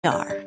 are.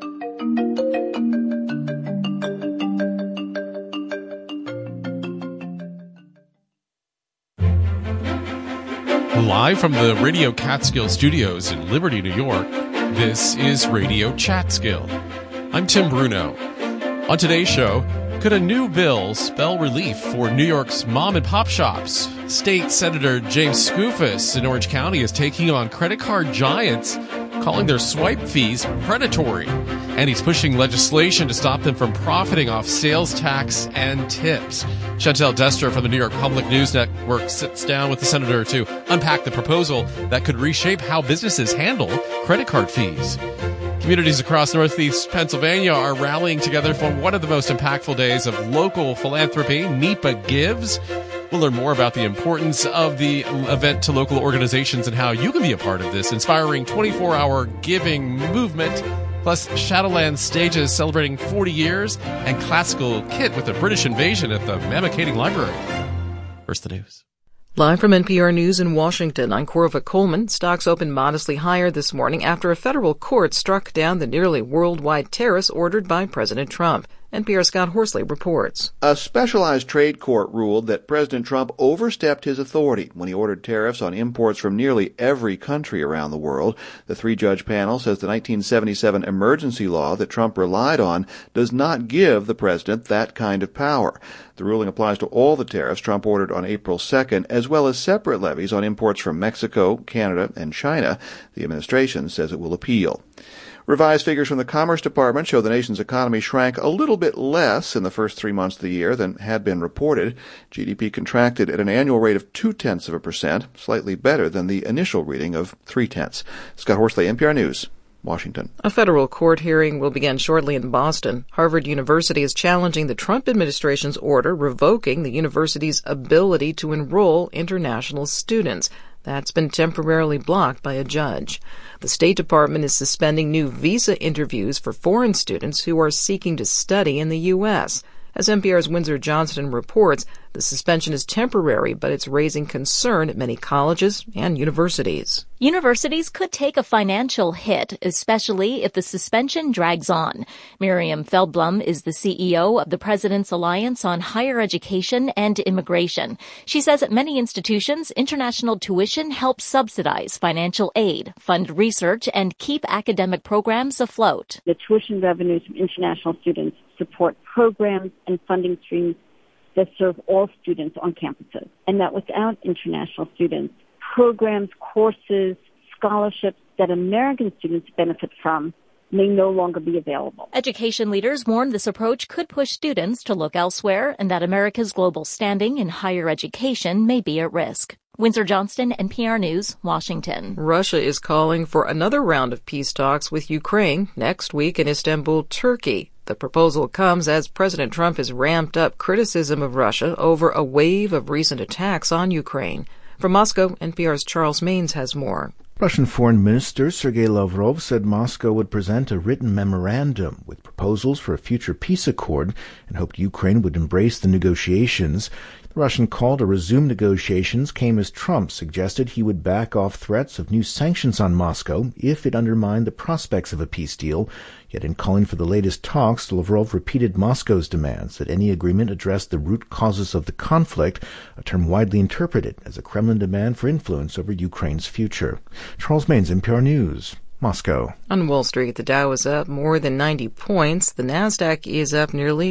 Live from the Radio Catskill Studios in Liberty, New York, this is Radio Chatskill. I'm Tim Bruno. On today's show, could a new bill spell relief for New York's mom and pop shops? State Senator James Skoufis in Orange County is taking on credit card giants, calling their swipe fees predatory. And he's pushing legislation to stop them from profiting off sales tax and tips. Chantel Dester from the New York Public News Network sits down with the senator to unpack the proposal that could reshape how businesses handle credit card fees. Communities across Northeast Pennsylvania are rallying together for one of the most impactful days of local philanthropy, NEPA Gives. We'll learn more about the importance of the event to local organizations and how you can be a part of this inspiring 24-hour giving movement. Plus, Shadowland Stages celebrating 40 years and classical kit with the British invasion at the Mamakating Library. First, the news. Live from NPR News in Washington, I'm Corva Coleman. Stocks opened modestly higher this morning after a federal court struck down the nearly worldwide tariffs ordered by President Trump. NPR's Scott Horsley reports. A specialized trade court ruled that President Trump overstepped his authority when he ordered tariffs on imports from nearly every country around the world. The three-judge panel says the 1977 emergency law that Trump relied on does not give the president that kind of power. The ruling applies to all the tariffs Trump ordered on April 2nd, as well as separate levies on imports from Mexico, Canada, and China. The administration says it will appeal. Revised figures from the Commerce Department show the nation's economy shrank a little bit less in the first 3 months of the year than had been reported. GDP contracted at an annual rate of 0.2%, slightly better than the initial reading of 0.3. Scott Horsley, NPR News, Washington. A federal court hearing will begin shortly in Boston. Harvard University is challenging the Trump administration's order revoking the university's ability to enroll international students. That's been temporarily blocked by a judge. The State Department is suspending new visa interviews for foreign students who are seeking to study in the U.S. As NPR's Windsor Johnston reports, the suspension is temporary, but it's raising concern at many colleges and universities. Universities could take a financial hit, especially if the suspension drags on. Miriam Feldblum is the CEO of the President's Alliance on Higher Education and Immigration. She says at many institutions, international tuition helps subsidize financial aid, fund research, and keep academic programs afloat. The tuition revenues from international students support programs and funding streams that serve all students on campuses, and that without international students, programs, courses, scholarships that American students benefit from may no longer be available. Education leaders warn this approach could push students to look elsewhere and that America's global standing in higher education may be at risk. Windsor Johnston, NPR News, Washington. Russia is calling for another round of peace talks with Ukraine next week in Istanbul, Turkey. The proposal comes as President Trump has ramped up criticism of Russia over a wave of recent attacks on Ukraine. From Moscow, NPR's Charles Maines has more. Russian Foreign Minister Sergei Lavrov said Moscow would present a written memorandum with proposals for a future peace accord and hoped Ukraine would embrace the negotiations. The Russian call to resume negotiations came as Trump suggested he would back off threats of new sanctions on Moscow if it undermined the prospects of a peace deal. Yet in calling for the latest talks, Lavrov repeated Moscow's demands that any agreement address the root causes of the conflict, a term widely interpreted as a Kremlin demand for influence over Ukraine's future. Charles Maines, NPR News, Moscow. On Wall Street, the Dow is up more than 90 points. The Nasdaq is up nearly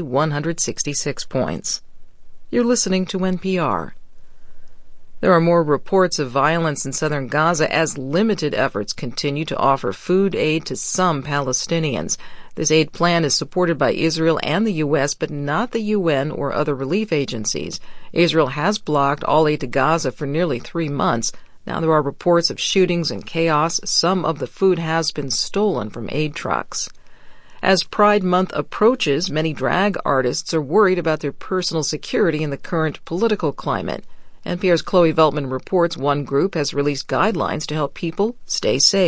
166 points. You're listening to NPR. There are more reports of violence in southern Gaza as limited efforts continue to offer food aid to some Palestinians. This aid plan is supported by Israel and the U.S., but not the UN or other relief agencies. Israel has blocked all aid to Gaza for nearly 3 months. Now there are reports of shootings and chaos. Some of the food has been stolen from aid trucks. As Pride Month approaches, many drag artists are worried about their personal security in the current political climate. NPR's Chloe Veltman reports one group has released guidelines to help people stay safe.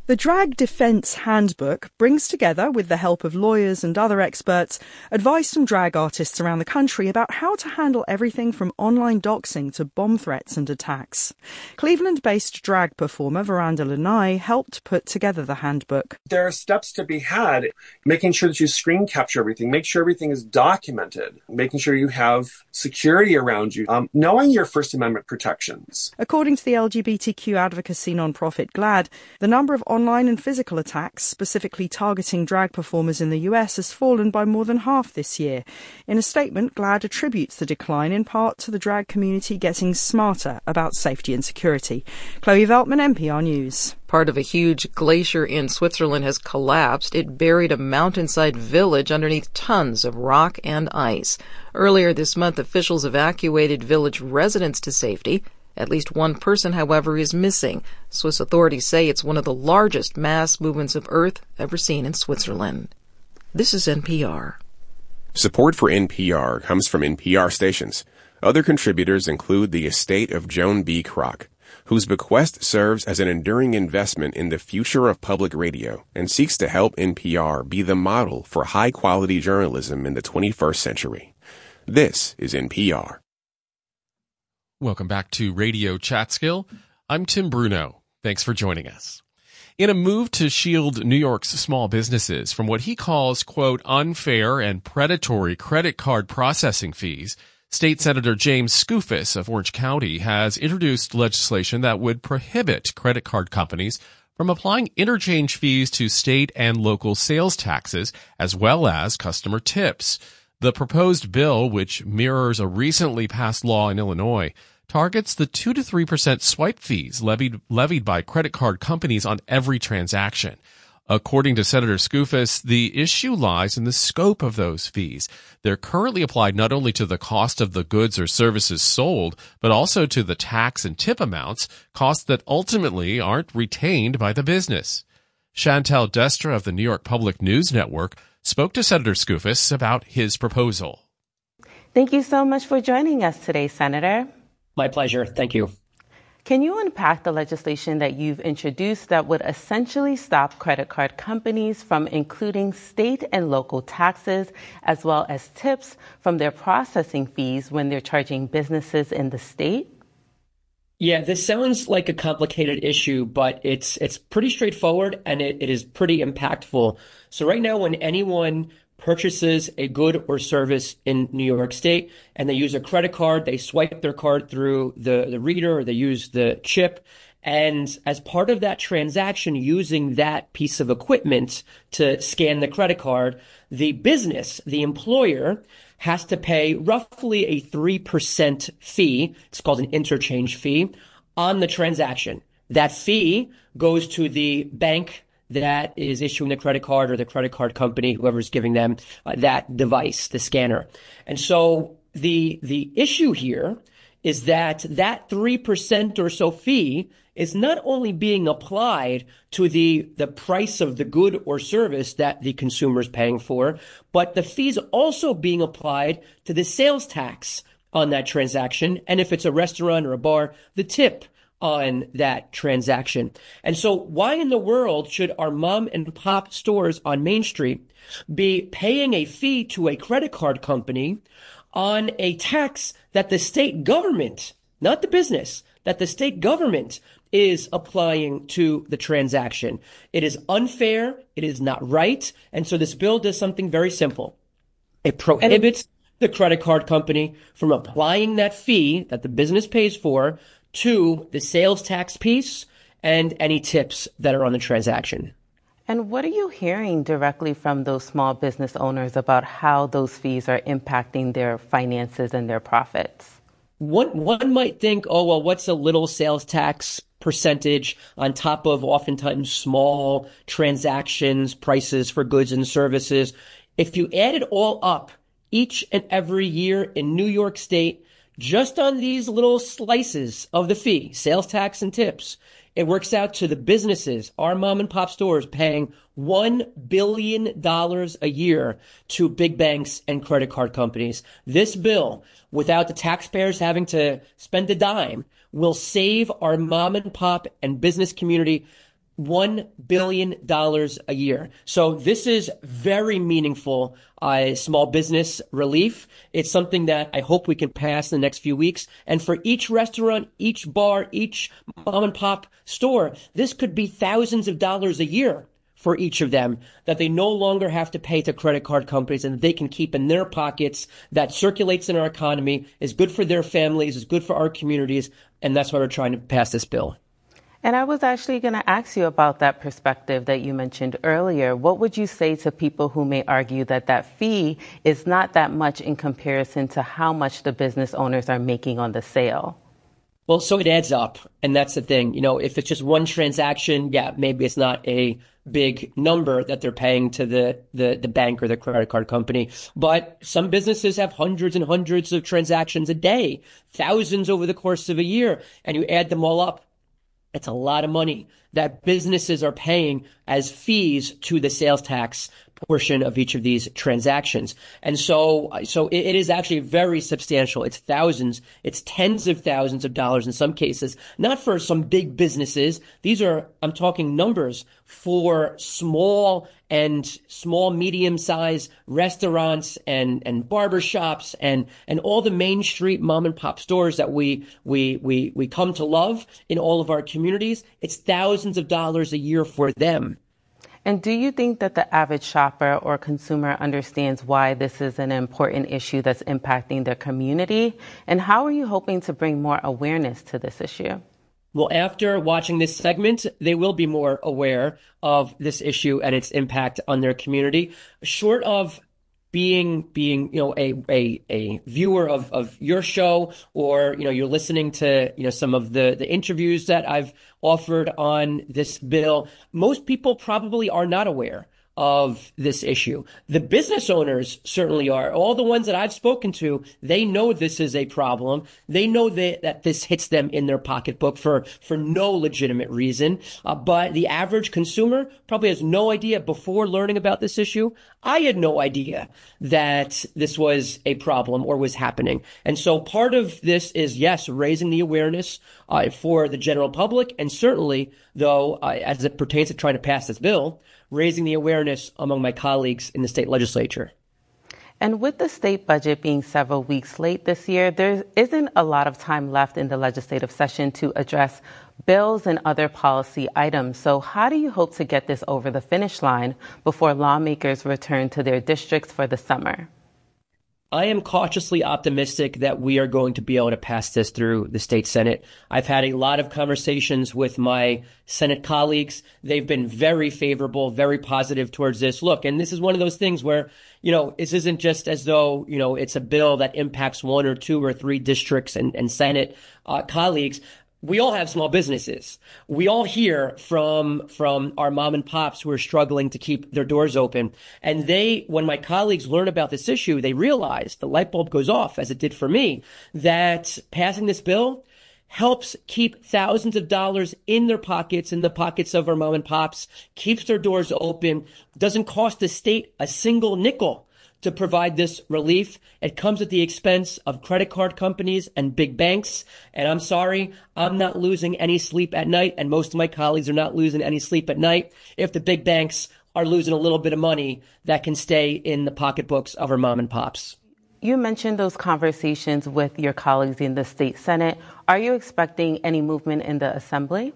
The Drag Defense Handbook brings together, with the help of lawyers and other experts, advice from drag artists around the country about how to handle everything from online doxing to bomb threats and attacks. Cleveland-based drag performer Veranda Lanai helped put together the handbook. There are steps to be had, making sure that you screen capture everything, make sure everything is documented, making sure you have security around you, knowing your First Amendment protections. According to the LGBTQ advocacy nonprofit GLAAD, the number of online and physical attacks, specifically targeting drag performers in the US, has fallen by more than half this year. In a statement, GLAAD attributes the decline in part to the drag community getting smarter about safety and security. Chloe Veltman, NPR News. Part of a huge glacier in Switzerland has collapsed. It buried a mountainside village underneath tons of rock and ice. Earlier this month, officials evacuated village residents to safety. At least one person, however, is missing. Swiss authorities say it's one of the largest mass movements of earth ever seen in Switzerland. This is NPR. Support for NPR comes from NPR stations. Other contributors include the estate of Joan B. Kroc, whose bequest serves as an enduring investment in the future of public radio and seeks to help NPR be the model for high-quality journalism in the 21st century. This is NPR. Welcome back to Radio Chatskill. I'm Tim Bruno. Thanks for joining us. In a move to shield New York's small businesses from what he calls, quote, unfair and predatory credit card processing fees, State Senator James Skoufis of Orange County has introduced legislation that would prohibit credit card companies from applying interchange fees to state and local sales taxes, as well as customer tips. The proposed bill, which mirrors a recently passed law in Illinois, targets the 2 to 3% swipe fees levied by credit card companies on every transaction. According to Senator Skoufis, the issue lies in the scope of those fees. They're currently applied not only to the cost of the goods or services sold, but also to the tax and tip amounts, costs that ultimately aren't retained by the business. Chantal Destra of the New York Public News Network spoke to Senator Skoufis about his proposal. Thank you so much for joining us today, Senator. My pleasure. Thank you. Can you unpack the legislation that you've introduced that would essentially stop credit card companies from including state and local taxes as well as tips from their processing fees when they're charging businesses in the state? Yeah, this sounds like a complicated issue, but it's pretty straightforward and it is pretty impactful. So right now, when anyone purchases a good or service in New York State and they use a credit card, they swipe their card through the reader or they use the chip. And as part of that transaction, using that piece of equipment to scan the credit card, the business, the employer, has to pay roughly a 3% fee. It's called an interchange fee on the transaction. That fee goes to the bank that is issuing the credit card or the credit card company, whoever's giving them that device, the scanner. And so the issue here is that 3% or so fee is not only being applied to the price of the good or service that the consumer is paying for, but the fees also being applied to the sales tax on that transaction. And if it's a restaurant or a bar, the tip on that transaction. And so why in the world should our mom and pop stores on Main Street be paying a fee to a credit card company on a tax that the state government, not the business, that the state government is applying to the transaction? It is unfair. It is not right. And so this bill does something very simple. It prohibits the credit card company from applying that fee that the business pays for to the sales tax piece and any tips that are on the transaction. And what are you hearing directly from those small business owners about how those fees are impacting their finances and their profits? One might think, oh, well, what's a little sales tax percentage on top of oftentimes small transactions, prices for goods and services? If you add it all up each and every year in New York State, just on these little slices of the fee, sales tax and tips, it works out to the businesses, our mom and pop stores, paying $1 billion a year to big banks and credit card companies. This bill, without the taxpayers having to spend a dime, will save our mom and pop and business community $1 billion a year. So this is very meaningful small business relief. It's something that I hope we can pass in the next few weeks. And for each restaurant, each bar, each mom and pop store, this could be thousands of dollars a year for each of them that they no longer have to pay to credit card companies and that they can keep in their pockets. That circulates in our economy, is good for their families, is good for our communities. And that's why we're trying to pass this bill. And I was actually going to ask you about that perspective that you mentioned earlier. What would you say to people who may argue that that fee is not that much in comparison to how much the business owners are making on the sale? Well, so it adds up. And that's the thing. You know, if it's just one transaction, yeah, maybe it's not a big number that they're paying to the bank or the credit card company. But some businesses have hundreds and hundreds of transactions a day, thousands over the course of a year, and you add them all up. It's a lot of money that businesses are paying as fees to the sales tax portion of each of these transactions. And so it is actually very substantial. It's thousands, it's tens of thousands of dollars in some cases, not for some big businesses. These are, I'm talking numbers for small, medium-sized restaurants and barbershops and all the Main Street mom and pop stores that we come to love in all of our communities. It's thousands of dollars a year for them. And do you think that the average shopper or consumer understands why this is an important issue that's impacting their community? And how are you hoping to bring more awareness to this issue? Well, after watching this segment, they will be more aware of this issue and its impact on their community. Short of being a viewer of your show, or you're listening to some of the interviews that I've offered on this bill, most people probably are not aware of this issue. The business owners certainly are. All the ones that I've spoken to, they know this is a problem. They know that this hits them in their pocketbook for no legitimate reason. But the average consumer probably has no idea before learning about this issue. I had no idea that this was a problem or was happening. And so part of this is, yes, raising the awareness for the general public, and certainly, though, as it pertains to trying to pass this bill, raising the awareness among my colleagues in the state legislature. And with the state budget being several weeks late this year, there isn't a lot of time left in the legislative session to address bills and other policy items. So how do you hope to get this over the finish line before lawmakers return to their districts for the summer? I am cautiously optimistic that we are going to be able to pass this through the state Senate. I've had a lot of conversations with my Senate colleagues. They've been very favorable, very positive towards this. Look, and this is one of those things where, this isn't just as though, it's a bill that impacts one or two or three districts and Senate colleagues. We all have small businesses. We all hear from our mom and pops who are struggling to keep their doors open. And when my colleagues learn about this issue, they realize, the light bulb goes off, as it did for me, that passing this bill helps keep thousands of dollars in their pockets, in the pockets of our mom and pops, keeps their doors open, doesn't cost the state a single nickel to provide this relief. It comes at the expense of credit card companies and big banks. And I'm sorry, I'm not losing any sleep at night, and most of my colleagues are not losing any sleep at night if the big banks are losing a little bit of money that can stay in the pocketbooks of our mom and pops. You mentioned those conversations with your colleagues in the state Senate. Are you expecting any movement in the Assembly?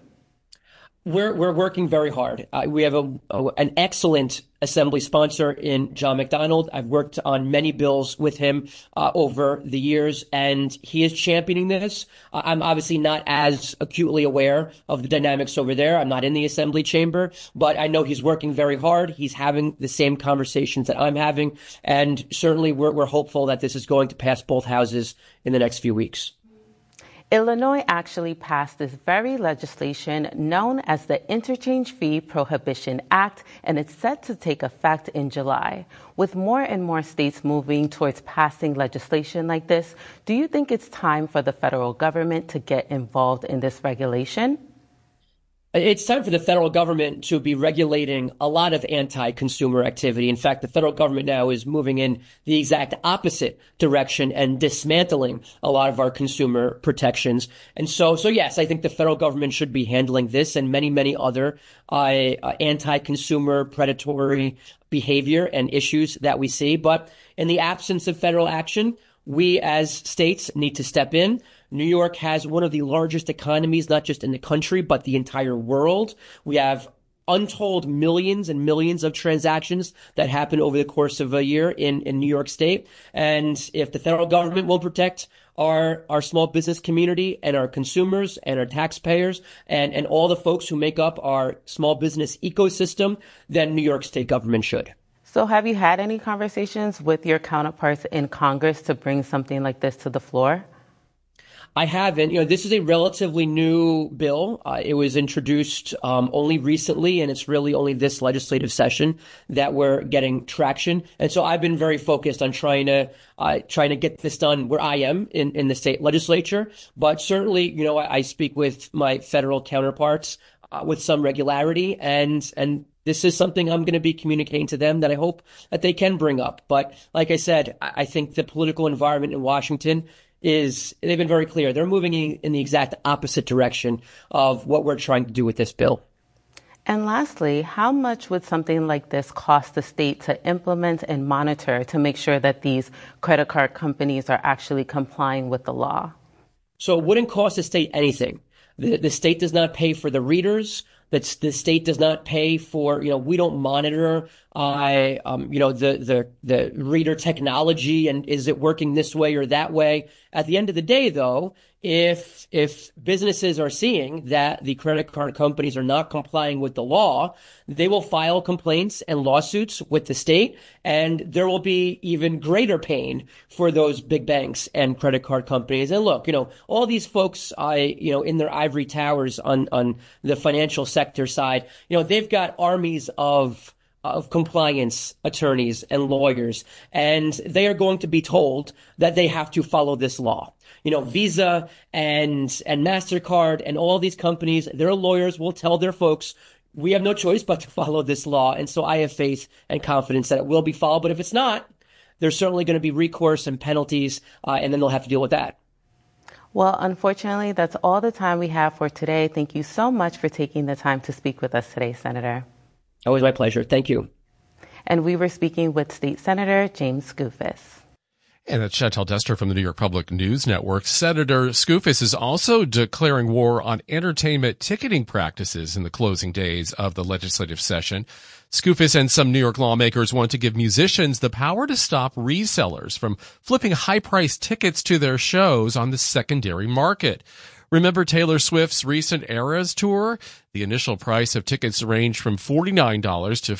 We're working very hard. We have an excellent Assembly sponsor in John McDonald. I've worked on many bills with him over the years, and he is championing this. I'm obviously not as acutely aware of the dynamics over there. I'm not in the Assembly chamber, but I know he's working very hard. He's having the same conversations that I'm having, and certainly we're hopeful that this is going to pass both houses in the next few weeks. Illinois actually passed this very legislation known as the Interchange Fee Prohibition Act, and it's set to take effect in July. With more and more states moving towards passing legislation like this, do you think it's time for the federal government to get involved in this regulation? It's time for the federal government to be regulating a lot of anti-consumer activity. In fact, the federal government now is moving in the exact opposite direction and dismantling a lot of our consumer protections. And so yes, I think the federal government should be handling this and many, many other anti-consumer predatory behavior and issues that we see. But in the absence of federal action, we as states need to step in. New York has one of the largest economies, not just in the country, but the entire world. We have untold millions and millions of transactions that happen over the course of a year in New York State. And if the federal government will protect our small business community and our consumers and our taxpayers and all the folks who make up our small business ecosystem, then New York State government should. So have you had any conversations with your counterparts in Congress to bring something like this to the floor? I haven't. This is a relatively new bill. It was introduced only recently, and it's really only this legislative session that we're getting traction. And so I've been very focused on trying to get this done where I am in the state legislature. But certainly, I speak with my federal counterparts with some regularity, and this is something I'm going to be communicating to them that I hope that they can bring up. But like I said, I think the political environment in Washington they've been very clear. They're moving in the exact opposite direction of what we're trying to do with this bill. And lastly, how much would something like this cost the state to implement and monitor to make sure that these credit card companies are actually complying with the law? So it wouldn't cost the state anything. The state does not pay for the readers. The state does not pay for, we don't monitor, the reader technology and is it working this way or that way. At the end of the day, though, if businesses are seeing that the credit card companies are not complying with the law, they will file complaints and lawsuits with the state, and there will be even greater pain for those big banks and credit card companies. And look, all these folks, in their ivory towers on the financial sector side, they've got armies of compliance attorneys and lawyers, and they are going to be told that they have to follow this law. Visa and MasterCard and all these companies, their lawyers will tell their folks, we have no choice but to follow this law. And so I have faith and confidence that it will be followed. But if it's not, there's certainly going to be recourse and penalties, and then they'll have to deal with that. Well, unfortunately, that's all the time we have for today. Thank you so much for taking the time to speak with us today, Senator. Always my pleasure. Thank you. And we were speaking with State Senator James Skoufis. And that's Chantal Dester from the New York Public News Network. Senator Skoufis is also declaring war on entertainment ticketing practices in the closing days of the legislative session. Skoufis and some New York lawmakers want to give musicians the power to stop resellers from flipping high-priced tickets to their shows on the secondary market. Remember Taylor Swift's recent Eras tour? The initial price of tickets ranged from $49 to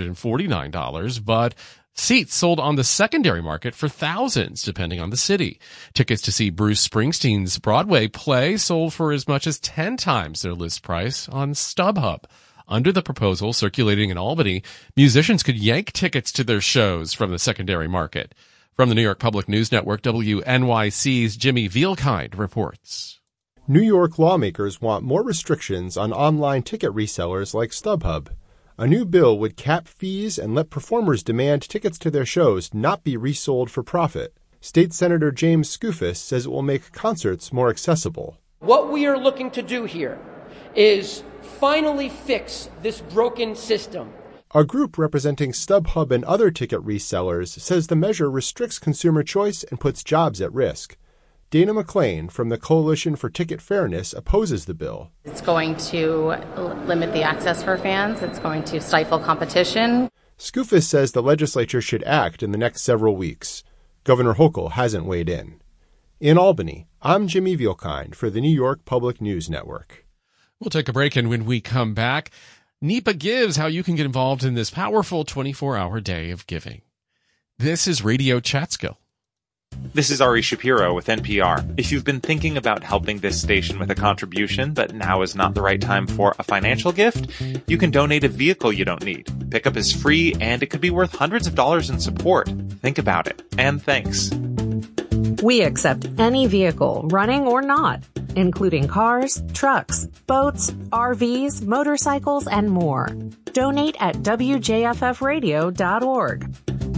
$449, but seats sold on the secondary market for thousands, depending on the city. Tickets to see Bruce Springsteen's Broadway play sold for as much as 10 times their list price on StubHub. Under the proposal circulating in Albany, musicians could yank tickets to their shows from the secondary market. From the New York Public News Network, WNYC's Jimmy Vielkind reports. New York lawmakers want more restrictions on online ticket resellers like StubHub. A new bill would cap fees and let performers demand tickets to their shows not be resold for profit. State Senator James Skoufis says it will make concerts more accessible. What we are looking to do here is finally fix this broken system. A group representing StubHub and other ticket resellers says the measure restricts consumer choice and puts jobs at risk. Dana McClain from the Coalition for Ticket Fairness opposes the bill. It's going to limit the access for fans. It's going to stifle competition. Skoufis says the legislature should act in the next several weeks. Governor Hochul hasn't weighed in. In Albany, I'm Jimmy Vielkind for the New York Public News Network. We'll take a break, and when we come back, NEPA Gives, how you can get involved in this powerful 24-hour day of giving. This is Radio Chatskill. This is Ari Shapiro with NPR. If you've been thinking about helping this station with a contribution, but now is not the right time for a financial gift, you can donate a vehicle you don't need. Pickup is free, and it could be worth hundreds of dollars in support. Think about it. And thanks. We accept any vehicle, running or not. including cars, trucks, boats, RVs, motorcycles, and more. Donate at wjffradio.org.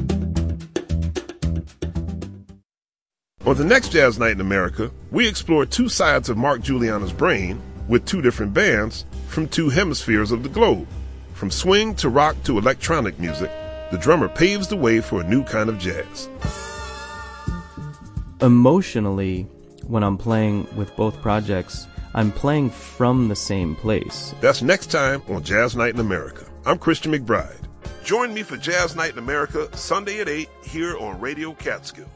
On the next Jazz Night in America, we explore two sides of Mark Guiliana's brain with two different bands from two hemispheres of the globe. From swing to rock to electronic music, the drummer paves the way for a new kind of jazz. Emotionally, when I'm playing with both projects, I'm playing from the same place. That's next time on Jazz Night in America. I'm Christian McBride. Join me for Jazz Night in America, Sunday at 8 here on Radio Catskill.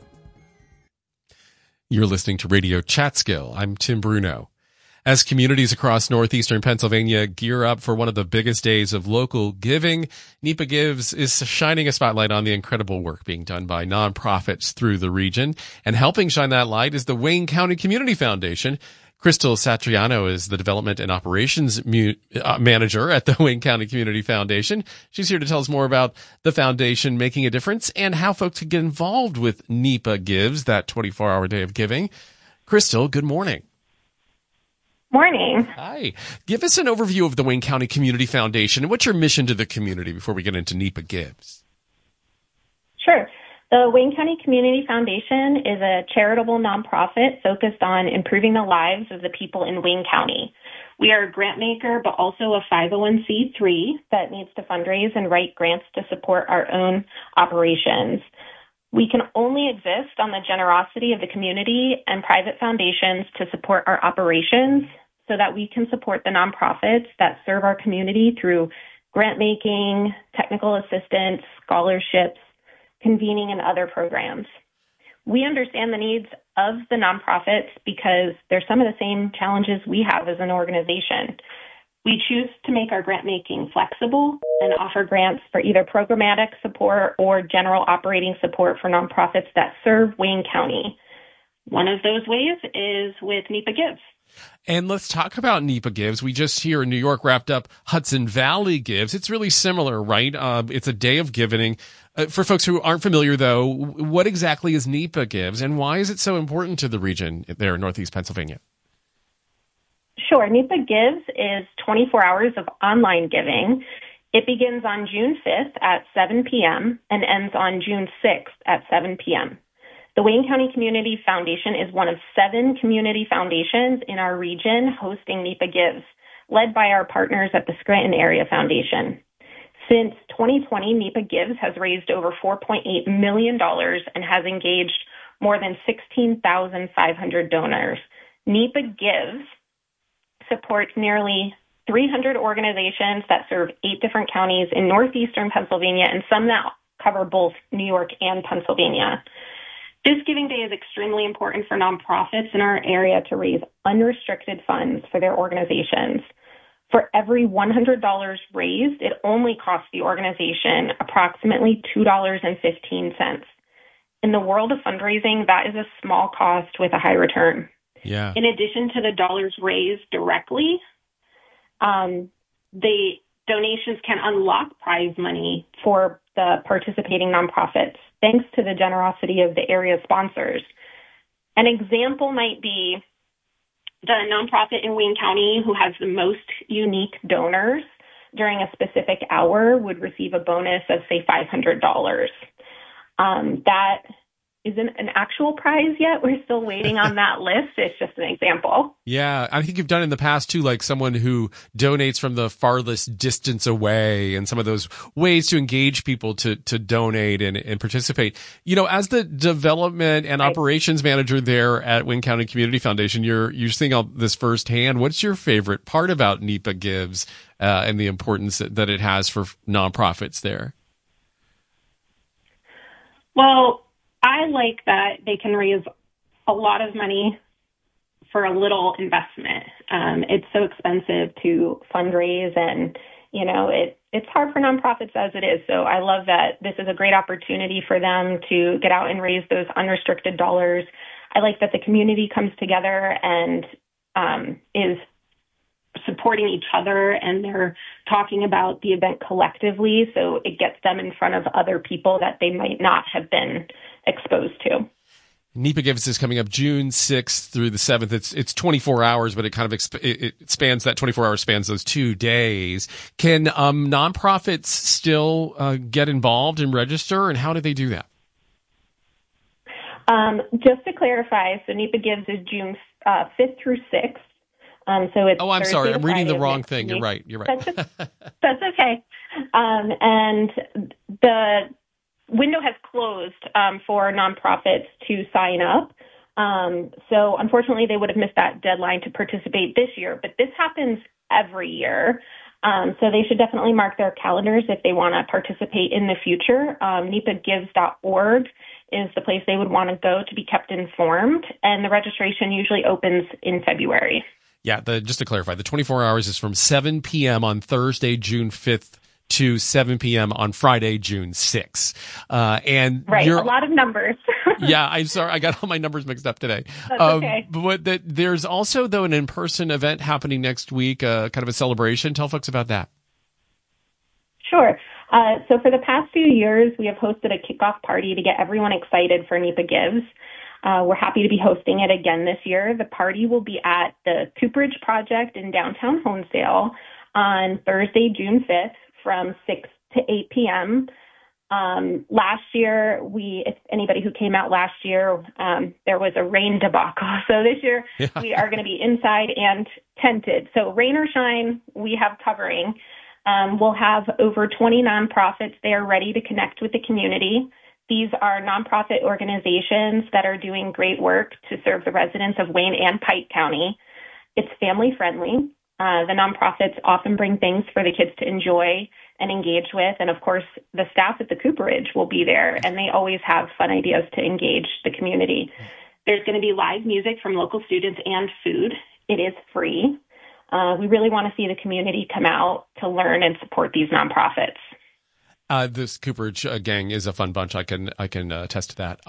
You're listening to Radio Catskill. I'm Tim Bruno. As communities across northeastern Pennsylvania gear up for one of the biggest days of local giving, NEPA Gives is shining a spotlight on the incredible work being done by nonprofits through the region. And helping shine that light is the Wayne County Community Foundation. Crystal Satriano is the Development and Operations Manager at the Wayne County Community Foundation. She's here to tell us more about the foundation making a difference and how folks can get involved with NEPA Gives, that 24-hour day of giving. Crystal, good morning. Morning. Hi. Give us an overview of the Wayne County Community Foundation and what's your mission to the community before we get into NEPA Gives. Sure. The Wayne County Community Foundation is a charitable nonprofit focused on improving the lives of the people in Wayne County. We are a grant maker, but also a 501c3 that needs to fundraise and write grants to support our own operations. We can only exist on the generosity of the community and private foundations to support our operations so that we can support the nonprofits that serve our community through grant making, technical assistance, scholarships, convening, and other programs. We understand the needs of the nonprofits because they're some of the same challenges we have as an organization. We choose to make our grant making flexible and offer grants for either programmatic support or general operating support for nonprofits that serve Wayne County. One of those ways is with NEPA Gives. And let's talk about NEPA Gives. We just here in New York wrapped up Hudson Valley Gives. It's really similar, right? It's a day of giving. For folks who aren't familiar, though, what exactly is NEPA Gives and why is it so important to the region there in Northeast Pennsylvania? Sure. NEPA Gives is 24 hours of online giving. It begins on June 5th at 7 p.m. and ends on June 6th at 7 p.m. The Wayne County Community Foundation is one of 7 community foundations in our region hosting NEPA Gives, led by our partners at the Scranton Area Foundation. Since 2020, NEPA Gives has raised over $4.8 million and has engaged more than 16,500 donors. NEPA Gives supports nearly 300 organizations that serve 8 different counties in northeastern Pennsylvania and some that cover both New York and Pennsylvania. This Giving Day is extremely important for nonprofits in our area to raise unrestricted funds for their organizations. For every $100 raised, it only costs the organization approximately $2.15. In the world of fundraising, that is a small cost with a high return. Yeah. In addition to the dollars raised directly, the donations can unlock prize money for the participating nonprofits, thanks to the generosity of the area sponsors. An example might be the nonprofit in Wayne County who has the most unique donors during a specific hour would receive a bonus of, say, $500. That isn't an actual prize yet. We're still waiting on that list. It's just an example. Yeah, I think you've done in the past, too, like someone who donates from the farthest distance away and some of those ways to engage people to donate and participate. You know, as the development and operations manager there at Wayne County Community Foundation, you're seeing all this firsthand. What's your favorite part about NEPA Gives and the importance that it has for nonprofits there? Well, I like that they can raise a lot of money for a little investment. It's so expensive to fundraise and, you know, it's hard for nonprofits as it is. So I love that this is a great opportunity for them to get out and raise those unrestricted dollars. I like that the community comes together and is supporting each other and they're talking about the event collectively. So it gets them in front of other people that they might not have been exposed to. NEPA Gives is coming up June 6th through the 7th. It's 24 hours, but it kind of it spans that 24 hours spans those 2 days. Can nonprofits still get involved and register, and how do they do that? Just to clarify, so NEPA Gives is June 5th through 6th. So it's I'm Thursday sorry. I'm reading Friday the wrong thing. You're right. That's okay. And the window has closed for nonprofits to sign up. So unfortunately, they would have missed that deadline to participate this year. But this happens every year. So they should definitely mark their calendars if they want to participate in the future. NEPAgives.org is the place they would want to go to be kept informed. And the registration usually opens in February. Yeah, just to clarify, the 24 hours is from 7 p.m. on Thursday, June 5th to 7 p.m. on Friday, June 6th. And right, a lot of numbers. Yeah, I'm sorry. I got all my numbers mixed up today. That's okay. But there's also, though, an in-person event happening next week, kind of a celebration. Tell folks about that. Sure. So for the past few years, we have hosted a kickoff party to get everyone excited for NEPA Gives. We're happy to be hosting it again this year. The party will be at the Cooperage Project in downtown Honesdale on Thursday, June 5th from 6 to 8 p.m. Last year, if anybody who came out last year, there was a rain debacle. So this year, we are going to be inside and tented. So rain or shine, we have covering. We'll have over 20 nonprofits there ready to connect with the community. These are nonprofit organizations that are doing great work to serve the residents of Wayne and Pike County. It's family friendly. The nonprofits often bring things for the kids to enjoy and engage with. And of course, the staff at the Cooperage will be there, and they always have fun ideas to engage the community. There's going to be live music from local students and food. It is free. We really want to see the community come out to learn and support these nonprofits. This Cooperage gang is a fun bunch. I can attest to that.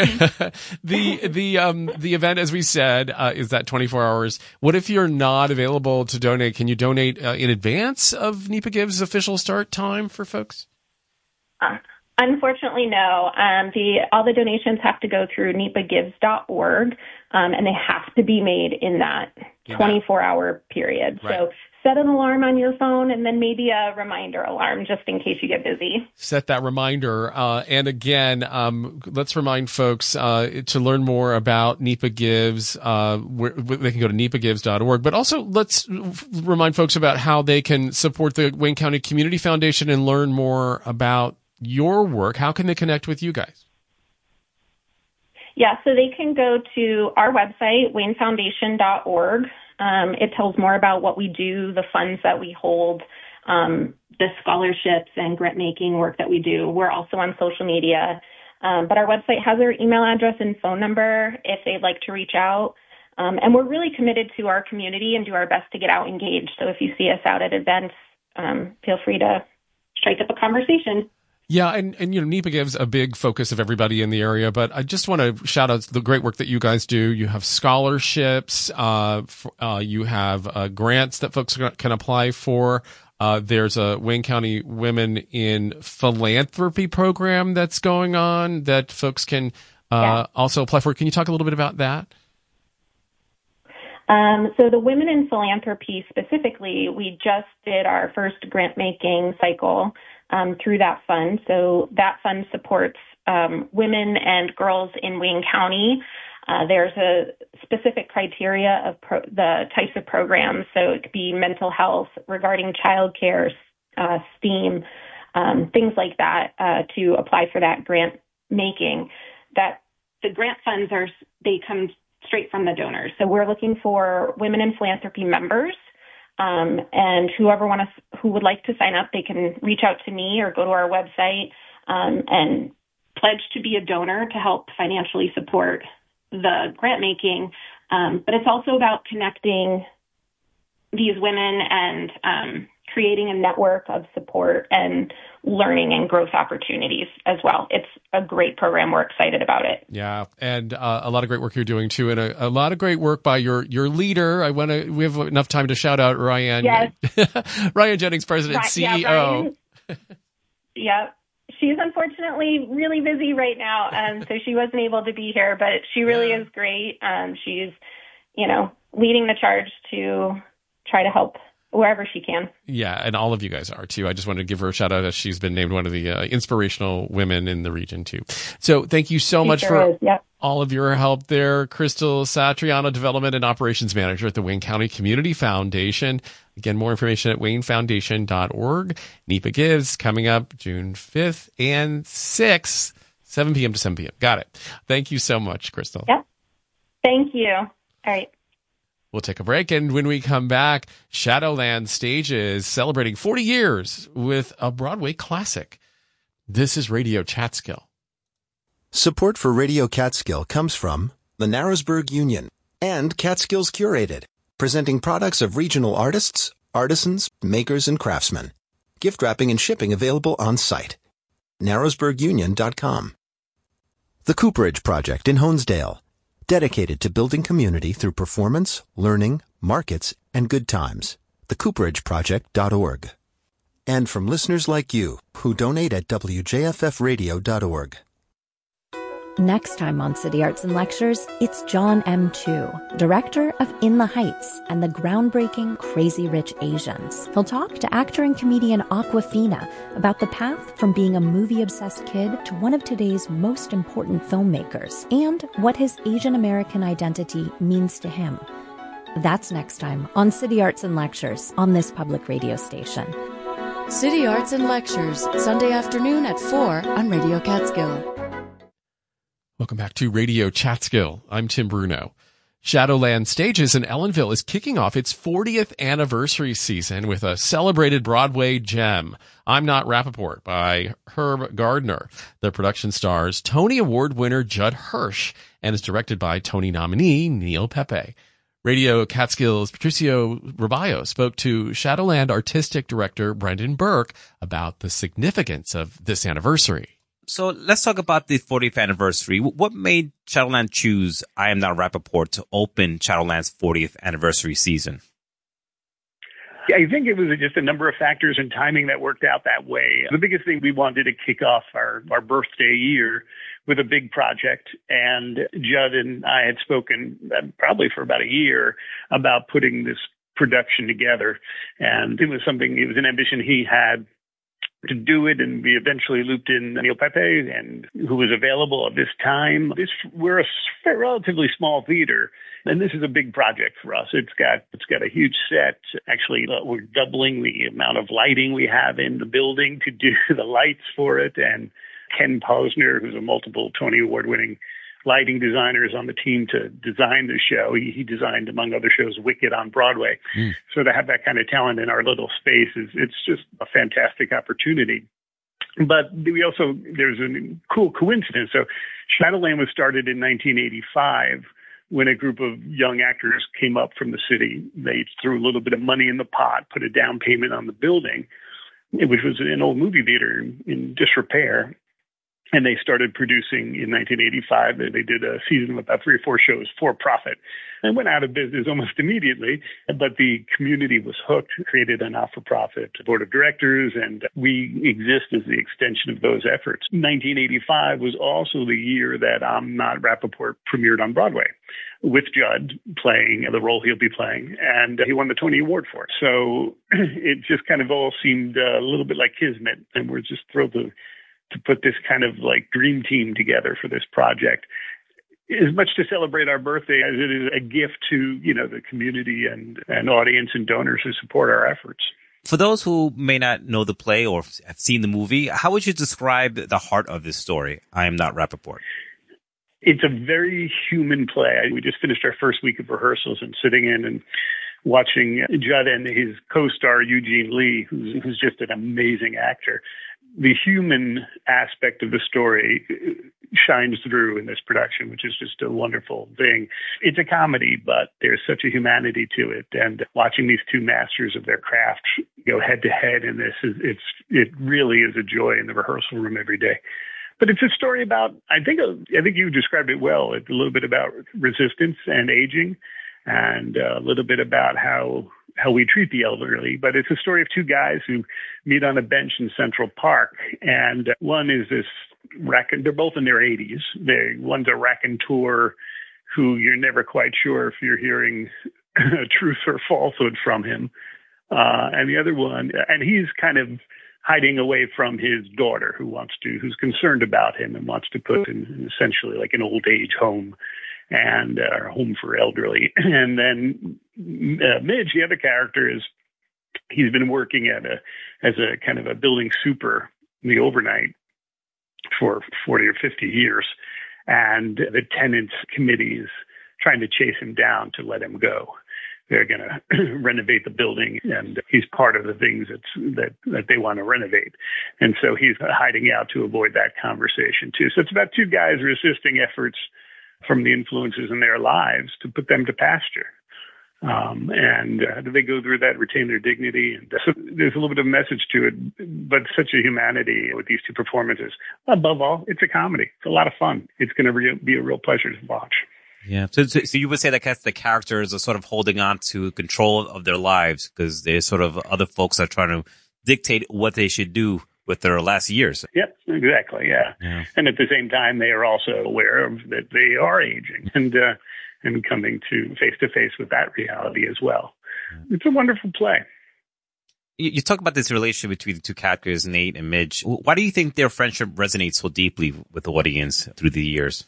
The event, as we said, is that 24 hours. What if you're not available to donate? Can you donate in advance of NEPA Gives' official start time for folks? Unfortunately, no. All the donations have to go through NEPAgives.org, and they have to be made in that 24-hour period. Right. So set an alarm on your phone and then maybe a reminder alarm just in case you get busy. Set that reminder. And again, let's remind folks to learn more about NEPA Gives. They can go to NEPAgives.org. But also let's remind folks about how they can support the Wayne County Community Foundation and learn more about your work. How can they connect with you guys? Yeah, so they can go to our website, waynefoundation.org. It tells more about what we do, the funds that we hold, the scholarships and grant-making work that we do. We're also on social media. But our website has our email address and phone number if they'd like to reach out. And we're really committed to our community and do our best to get out engaged. So if you see us out at events, feel free to strike up a conversation. Yeah, and NEPA Gives a big focus of everybody in the area, but I just want to shout out the great work that you guys do. You have scholarships, you have grants that folks can apply for. There's a Wayne County Women in Philanthropy program that's going on that folks can also apply for. Can you talk a little bit about that? So the Women in Philanthropy specifically, we just did our first grant-making cycle through that fund. So that fund supports women and girls in Wayne County. There's a specific criteria of the types of programs. So it could be mental health, regarding childcare, STEAM, things like that to apply for that grant making. That the grant funds they come straight from the donors. So we're looking for Women in Philanthropy members. And who would like to sign up, they can reach out to me or go to our website and pledge to be a donor to help financially support the grant making. But it's also about connecting these women and creating a network of support and learning and growth opportunities as well. It's a great program. We're excited about it. Yeah, and a lot of great work you're doing too, and a lot of great work by your leader. We have enough time to shout out Ryan. Yes. Ryan Jennings, President, CEO. Yeah, She's unfortunately really busy right now, so she wasn't able to be here, but she really is great. She's, leading the charge to try to help wherever she can. Yeah, and all of you guys are, too. I just wanted to give her a shout-out as she's been named one of the inspirational women in the region, too. So thank you so much for all of your help there. Crystal Satriano, Development and Operations Manager at the Wayne County Community Foundation. Again, more information at waynefoundation.org. NEPA Gives coming up June 5th and 6th, 7 p.m. to 7 p.m. Got it. Thank you so much, Crystal. Yep. Thank you. All right. We'll take a break, and when we come back, Shadowland Stages celebrating 40 years with a Broadway classic. This is Radio Catskill. Support for Radio Catskill comes from the Narrowsburg Union and Catskills Curated, presenting products of regional artists, artisans, makers, and craftsmen. Gift wrapping and shipping available on site. narrowsburgunion.com. The Cooperage Project in Honesdale, dedicated to building community through performance, learning, markets, and good times. thecooperage.org. And from listeners like you who donate at wjffradio.org. Next time on City Arts and Lectures, it's John M. Chu, director of In the Heights and the groundbreaking Crazy Rich Asians. He'll talk to actor and comedian Awkwafina about the path from being a movie-obsessed kid to one of today's most important filmmakers and what his Asian American identity means to him. That's next time on City Arts and Lectures on this public radio station. City Arts and Lectures, Sunday afternoon at 4 on Radio Catskill. Welcome back to Radio Catskill. I'm Tim Bruno. Shadowland Stages in Ellenville is kicking off its 40th anniversary season with a celebrated Broadway gem, I'm Not Rappaport, by Herb Gardner. The production stars Tony Award winner Judd Hirsch and is directed by Tony nominee Neil Pepe. Radio Catskill's Patricio Roballo spoke to Shadowland artistic director Brendan Burke about the significance of this anniversary. So let's talk about the 40th anniversary. What made Shadowland choose I Am Not Rappaport to open Shadowland's 40th anniversary season? Yeah, I think it was just a number of factors and timing that worked out that way. The biggest thing, we wanted to kick off our birthday year with a big project. And Judd and I had spoken probably for about a year about putting this production together. And it was an ambition he had to do it, and we eventually looped in Neil Pepe, and who was available at this time. We're a relatively small theater, and this is a big project for us. It's got a huge set. Actually, we're doubling the amount of lighting we have in the building to do the lights for it. And Ken Posner, who's a multiple Tony Award-winning lighting designers on the team to design the show. He designed, among other shows, Wicked on Broadway. So to have that kind of talent in our little space it's just a fantastic opportunity. But there's a cool coincidence. So Shadowland was started in 1985 when a group of young actors came up from the city. They threw a little bit of money in the pot, put a down payment on the building, which was an old movie theater in disrepair. And they started producing in 1985. They did a season of about 3 or 4 shows for profit and went out of business almost immediately. But the community was hooked, created a not-for-profit board of directors, and we exist as the extension of those efforts. 1985 was also the year that I'm Not Rappaport premiered on Broadway, with Judd playing the role he'll be playing. And he won the Tony Award for it. So it just kind of all seemed a little bit like kismet. And we're just thrilled to put this kind of like dream team together for this project, as much to celebrate our birthday as it is a gift to, the community and audience and donors who support our efforts. For those who may not know the play or have seen the movie, how would you describe the heart of this story, I Am Not Rappaport? It's a very human play. We just finished our first week of rehearsals and sitting in and watching Judd and his co-star Eugene Lee, who's just an amazing actor. The human aspect of the story shines through in this production, which is just a wonderful thing. It's a comedy, but there's such a humanity to it. And watching these two masters of their craft go head to head in this, it really is a joy in the rehearsal room every day. But it's a story about, I think you described it well. It's a little bit about resistance and aging, and a little bit about how how we treat the elderly. But it's a story of two guys who meet on a bench in Central Park. And one is this they're both in their 80s. One's a raconteur who you're never quite sure if you're hearing truth or falsehood from him. And the other one, and he's kind of hiding away from his daughter who's concerned about him and wants to put in essentially like an old age home and a home for elderly. And then Midge, the other character, he's been working as a kind of a building super in the overnight for 40 or 50 years. And the tenants committee is trying to chase him down to let him go. They're going to renovate the building, and he's part of the things that they want to renovate. And so he's hiding out to avoid that conversation too. So it's about two guys resisting efforts from the influences in their lives to put them to pasture. And they go through that, retain their dignity. And so there's a little bit of a message to it, but such a humanity with these two performances. Above all, it's a comedy. It's a lot of fun. It's going to be a real pleasure to watch. Yeah. So you would say that the characters are sort of holding on to control of their lives because there's sort of other folks that are trying to dictate what they should do with their last years. Yep, exactly. Yeah. And at the same time, they are also aware of that they are aging and coming to face with that reality as well. It's a wonderful play. You talk about this relationship between the two characters, Nate and Midge. Why do you think their friendship resonates so deeply with the audience through the years?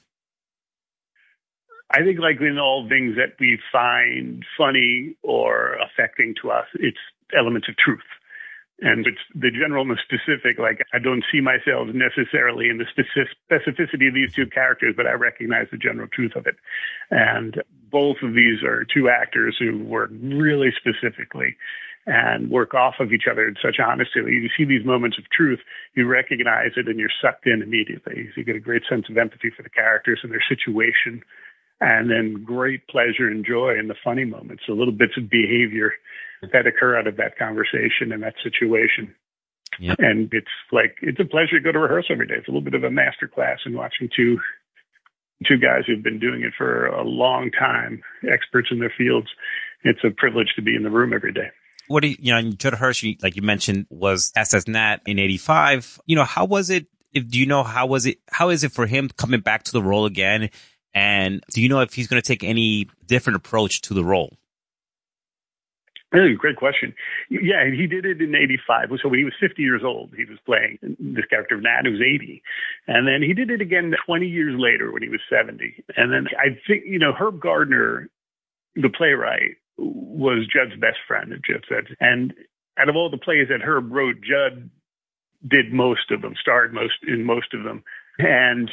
I think like in all things that we find funny or affecting to us, it's elements of truth. And it's the general and the specific. Like, I don't see myself necessarily in the specificity of these two characters, but I recognize the general truth of it. And both of these are two actors who work really specifically and work off of each other in such honesty. You see these moments of truth, you recognize it, and you're sucked in immediately. So you get a great sense of empathy for the characters and their situation. And then great pleasure and joy in the funny moments, the little bits of behavior that occur out of that conversation and that situation. Yep. And it's a pleasure to go to rehearsal every day. It's a little bit of a master class in watching two guys who've been doing it for a long time, experts in their fields. It's a privilege to be in the room every day. Judd Hirsch, like you mentioned, was cast as Nat in 85. How was it? How is it for him coming back to the role again? And do you know if he's going to take any different approach to the role? Really great question. Yeah, he did it in 85. So when he was 50 years old, he was playing this character of Nat, who was 80. And then he did it again 20 years later when he was 70. And then I think, Herb Gardner, the playwright, was Judd's best friend, as Judd said. And out of all the plays that Herb wrote, Judd did most of them, starred in most of them. And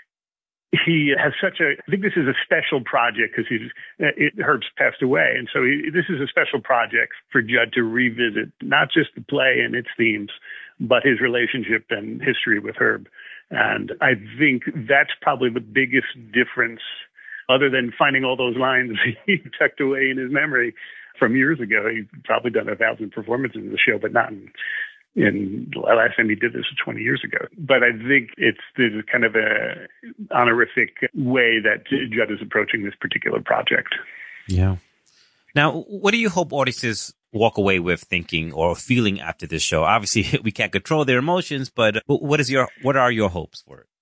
he has I think this is a special project because Herb's passed away. And so this is a special project for Judd to revisit, not just the play and its themes, but his relationship and history with Herb. And I think that's probably the biggest difference, other than finding all those lines he tucked away in his memory from years ago. He's probably done 1,000 performances in the show, but not in the last time he did this 20 years ago. But I think there's kind of a honorific way that Judd is approaching this particular project. Yeah. Now, what do you hope audiences walk away with thinking or feeling after this show? Obviously, we can't control their emotions, but what are your hopes for it?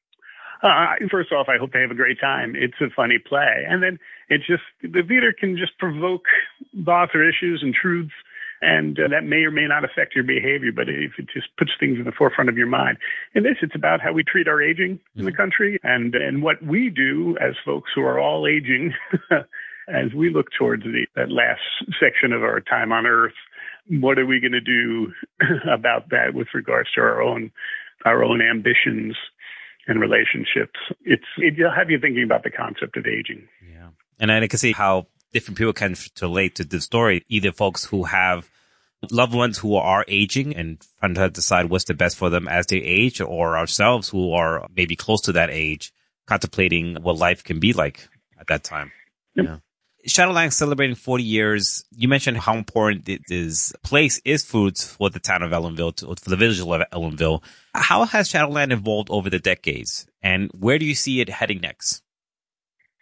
First off, I hope they have a great time. It's a funny play. And then the theater can just provoke thoughts or issues and truths. And that may or may not affect your behavior, but if it just puts things in the forefront of your mind. In this, it's about how we treat our aging in the country and what we do as folks who are all aging as we look towards that last section of our time on Earth. What are we going to do about that with regards to our own ambitions and relationships? It'll have you thinking about the concept of aging. Yeah. And I can see how different people can relate to the story, either folks who have loved ones who are aging and trying to decide what's the best for them as they age, or ourselves who are maybe close to that age, contemplating what life can be like at that time. Yep. Yeah. Shadowlands celebrating 40 years. You mentioned how important this place is for the town of Ellenville, for the village of Ellenville. How has Shadowland evolved over the decades, and where do you see it heading next?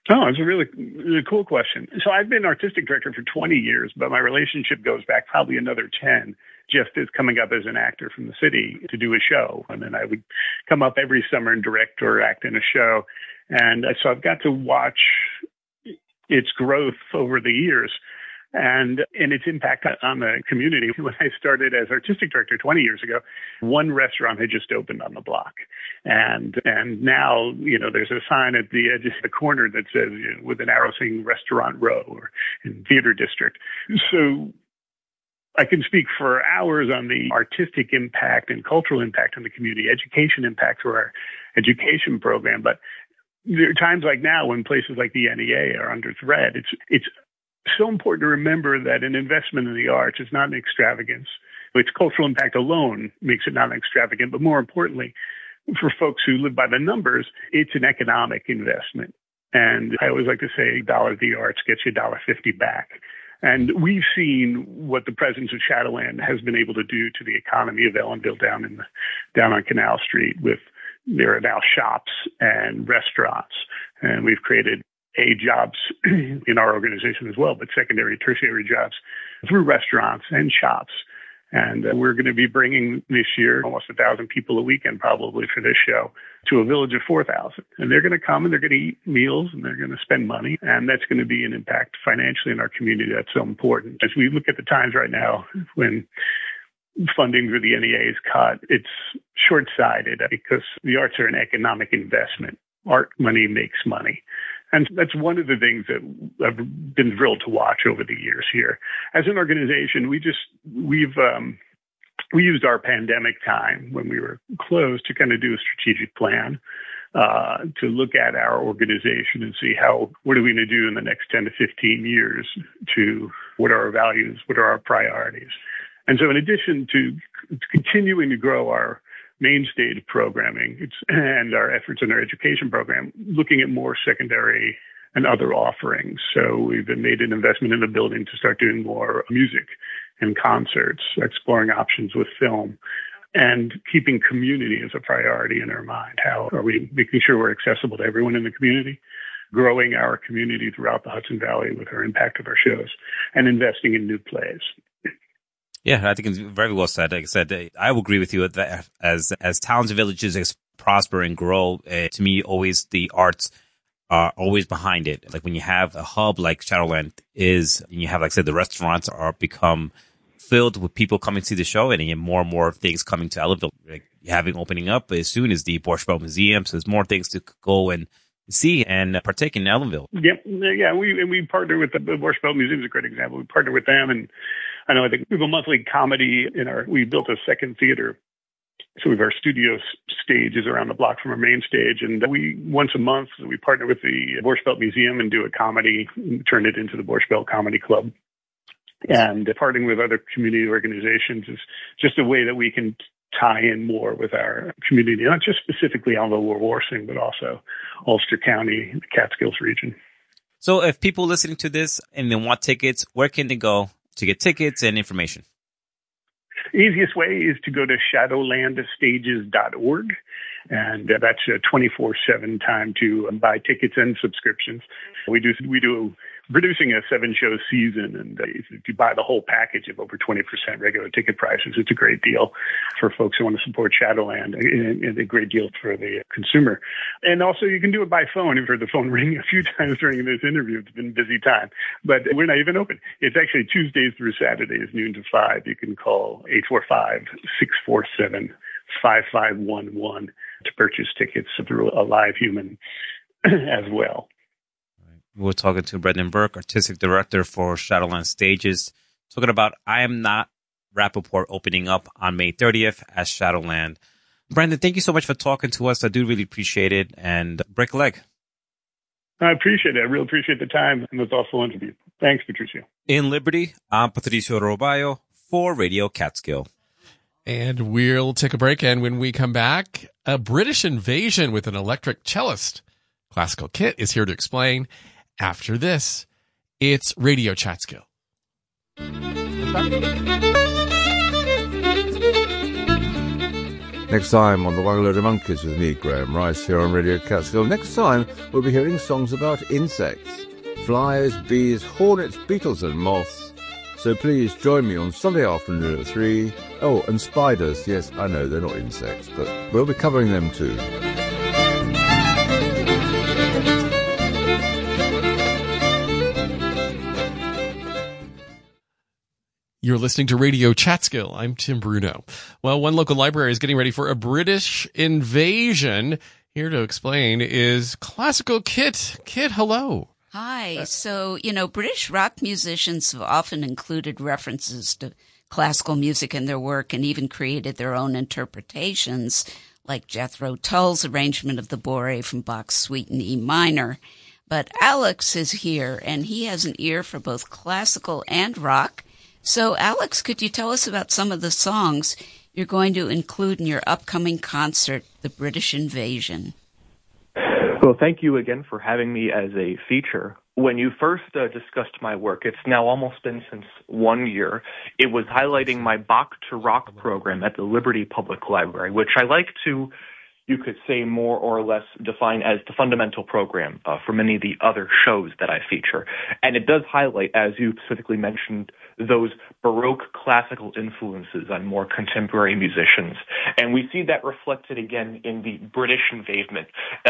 Oh, it's a really cool question. So I've been artistic director for 20 years, but my relationship goes back probably another 10, just as coming up as an actor from the city to do a show. And then I would come up every summer and direct or act in a show. And so I've got to watch its growth over the years and its impact on the community. When I started as artistic director 20 years ago, one restaurant had just opened on the block. And now, there's a sign at the edge of the corner that says, with an arrow saying Restaurant Row or in Theater District. So I can speak for hours on the artistic impact and cultural impact on the community, education impact through our education program. But there are times like now when places like the NEA are under threat. It's so important to remember that an investment in the arts is not an extravagance. Its cultural impact alone makes it not an extravagant, but more importantly, for folks who live by the numbers, it's an economic investment. And I always like to say, $1 of the arts gets you $1.50 back. And we've seen what the presence of Shadowland has been able to do to the economy of Ellenville down on Canal Street. There are now shops and restaurants, and we've created jobs in our organization as well, but secondary, tertiary jobs through restaurants and shops. And we're going to be bringing this year almost 1,000 people a weekend probably for this show to a village of 4,000. And they're going to come and they're going to eat meals and they're going to spend money. And that's going to be an impact financially in our community that's so important. As we look at the times right now when funding through the NEA is cut, it's short-sighted because the arts are an economic investment. Art money makes money. And that's one of the things that I've been thrilled to watch over the years here. As an organization, we used our pandemic time when we were closed to kind of do a strategic plan, to look at our organization and see what are we going to do in the next 10 to 15 years what are our values, what are our priorities. And so in addition to continuing to grow our main stage programming and our efforts in our education program, looking at more secondary and other offerings. So we've made an investment in the building to start doing more music and concerts, exploring options with film, and keeping community as a priority in our mind. How are we making sure we're accessible to everyone in the community, growing our community throughout the Hudson Valley with our impact of our shows, and investing in new plays. Yeah, I think it's very well said. Like I said, I would agree with you that as towns and villages prosper and grow, to me, always the arts are always behind it. Like when you have a hub like Shadowland is, and you have, like I said, the restaurants are become filled with people coming to see the show, and you have more and more things coming to Ellenville. Like having opening up as soon as the Borscht Belt Museum, so there's more things to go and see and partake in Ellenville. Yeah. We partner with the Borscht Belt Museum is a great example. We partner with them, and I think we have a monthly comedy we built a second theater. So we have our studio stages around the block from our main stage, and once a month we partner with the Borscht Belt Museum and do a comedy, turn it into the Borscht Belt Comedy Club. And partnering with other community organizations is just a way that we can tie in more with our community, not just specifically Ellenville-Warsing, but also Ulster County, the Catskills region. So if people listening to this and they want tickets, where can they go to get tickets and information? The easiest way is to go to shadowlandstages.org, and that's a 24/7 time to buy tickets and subscriptions. We do producing a 7-show season, and if you buy the whole package of over 20% regular ticket prices, it's a great deal for folks who want to support Shadowland, and a great deal for the consumer. And also, you can do it by phone. You've heard the phone ring a few times during this interview. It's been a busy time, but we're not even open. It's actually Tuesdays through Saturdays, noon to 5. You can call 845-647-5511 to purchase tickets through a live human as well. We're talking to Brendan Burke, Artistic Director for Shadowland Stages, talking about I Am Not Rappaport opening up on May 30th at Shadowland. Brendan, thank you so much for talking to us. I do really appreciate it, and break a leg. I appreciate it. I really appreciate the time and the thoughtful interview. Thanks, Patricio. In Liberty, I'm Patricio Robayo for Radio Catskill. And we'll take a break, and when we come back, a British invasion with an electric cellist. Classical Kit is here to explain. After this, it's Radio Catskill. Next time on The One Load of Monkeys with me, Graham Rice, here on Radio Catskill. Next time, we'll be hearing songs about insects. Flies, bees, hornets, beetles and moths. So please join me on Sunday afternoon at 3. Oh, and spiders. Yes, I know, they're not insects, but we'll be covering them too. You're listening to Radio Catskill. I'm Tim Bruno. Well, one local library is getting ready for a British invasion. Here to explain is Classical Kit. Kit, hello. Hi. So, British rock musicians have often included references to classical music in their work and even created their own interpretations, like Jethro Tull's arrangement of the Bourrée from Bach's Suite in E minor. But Alex is here, and he has an ear for both classical and rock. So, Alex, could you tell us about some of the songs you're going to include in your upcoming concert, The British Invasion? Well, thank you again for having me as a feature. When you first discussed my work, it's now almost been since 1 year, it was highlighting my Bach to Rock program at the Liberty Public Library, which I like to, you could say, more or less define as the fundamental program for many of the other shows that I feature. And it does highlight, as you specifically mentioned, those Baroque classical influences on more contemporary musicians. And we see that reflected again in the British invasion,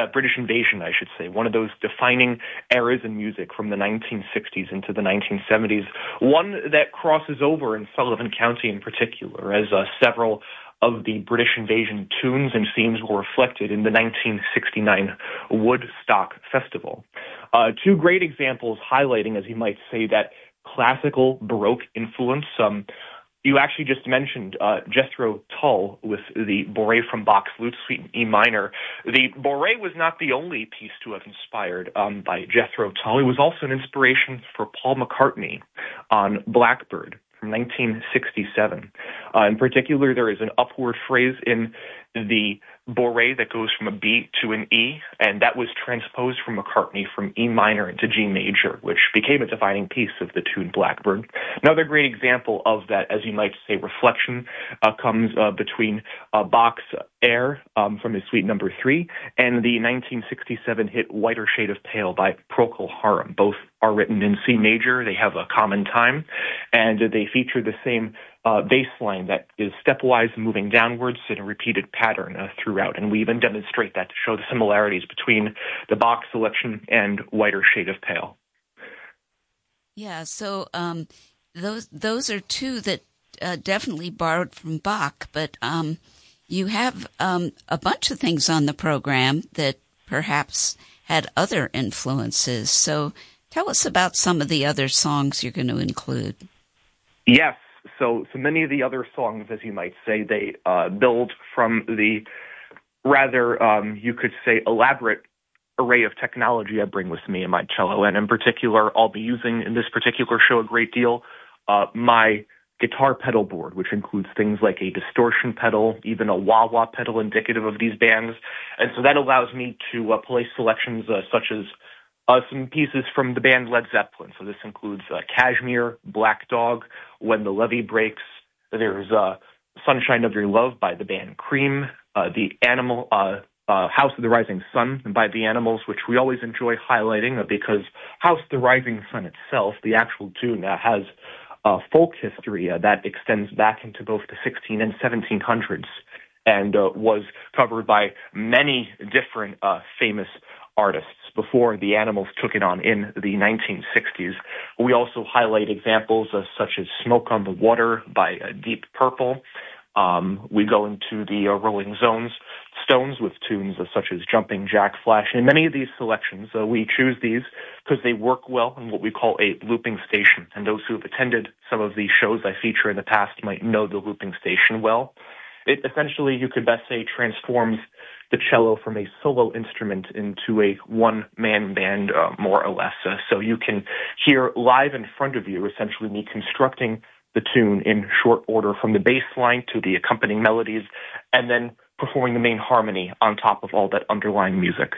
I should say, one of those defining eras in music from the 1960s into the 1970s, one that crosses over in Sullivan County in particular, as several of the British invasion tunes and themes were reflected in the 1969 Woodstock Festival. Two great examples highlighting, as you might say, that classical Baroque influence. You actually just mentioned Jethro Tull with the Bourrée from Bach's Flute Suite in E minor. The Bourrée was not the only piece to have inspired by Jethro Tull. It was also an inspiration for Paul McCartney on Blackbird from 1967. In particular, there is an upward phrase in the Bourrée that goes from a B to an E, and that was transposed from McCartney from E minor into G major, which became a defining piece of the tune Blackbird. Another great example of that, as you might say, reflection comes between Bach's Air from his Suite Number 3 and the 1967 hit Whiter Shade of Pale by Procol Harum. Both are written in C major. They have a common time, and they feature the same bass line that is stepwise moving downwards in a repeated pattern throughout. And we even demonstrate that to show the similarities between the Bach selection and Whiter Shade of Pale. Yeah, so those are two that definitely borrowed from Bach, but you have a bunch of things on the program that perhaps had other influences. So tell us about some of the other songs you're going to include. Yes. So many of the other songs, as you might say, they build from the rather, you could say, elaborate array of technology I bring with me in my cello. And in particular, I'll be using in this particular show a great deal my guitar pedal board, which includes things like a distortion pedal, even a wah-wah pedal indicative of these bands. And so that allows me to play selections such as some pieces from the band Led Zeppelin. So this includes Kashmir, Black Dog, When the Levee Breaks. There's Sunshine of Your Love by the band Cream, the Animal House of the Rising Sun by the Animals, which we always enjoy highlighting because House of the Rising Sun itself, the actual tune, has folk history that extends back into both the 16 and 1700s and was covered by many different famous artists before the Animals took it on in the 1960s. We also highlight examples such as Smoke on the Water by Deep Purple. We go into the Rolling Stones with tunes such as Jumping Jack Flash. In many of these selections, we choose these because they work well in what we call a looping station. And those who have attended some of the shows I feature in the past might know the looping station well. It essentially, you could best say, transforms the cello from a solo instrument into a one-man band, more or less. So you can hear live in front of you, essentially me constructing the tune in short order from the bass line to the accompanying melodies, and then performing the main harmony on top of all that underlying music.